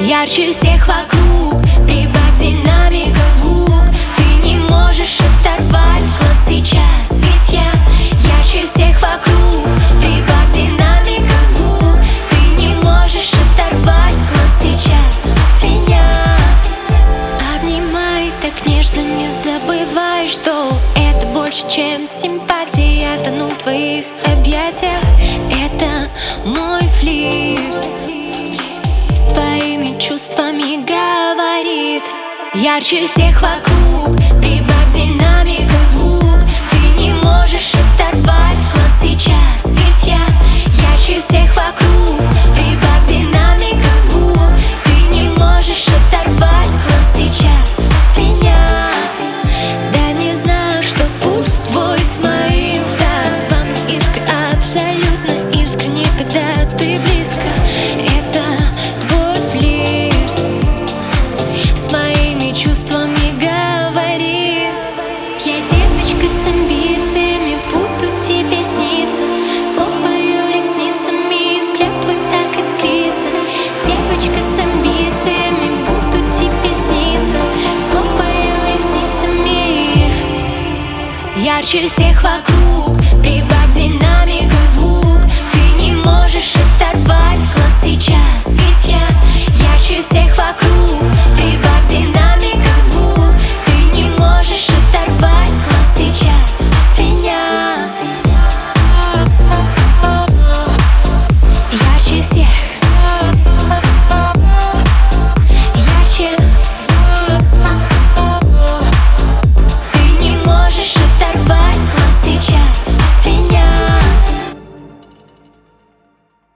Ярче всех вокруг, прибавь динамика звук. Ты не можешь оторвать глаз сейчас, ведь я ярче всех вокруг. Прибавь динамика звук. Ты не можешь оторвать глаз сейчас от меня. Обнимай так нежно, не забывай, что это больше, чем симпатия. Я тону в твоих объятиях, это мой флирт. С твоими чувствами говорит. Ярче всех вокруг, прибавь динамика звук. Ты не можешь оторвать глаз сейчас, ведь я ярче всех вокруг. Прибавь динамика звук. Ты не можешь оторвать глаз сейчас от меня. Да, не знаю, что пульс твой с моим в такт. Во мне искра абсолютно искренне, когда ты близко. Это твой флирт с моими чувствами говорит. Я девочка с амбициями, буду тебе сниться. Хлопаю ресницами, взгляд твой так искрится. Девочка с амбициями, буду тебе сниться. Хлопаю ресницами. Ярче всех вокруг, прибавь динамика звук. Ты не можешь оторвать глаз сейчас, ведь я ярче всех вокруг. Прибавь динамика.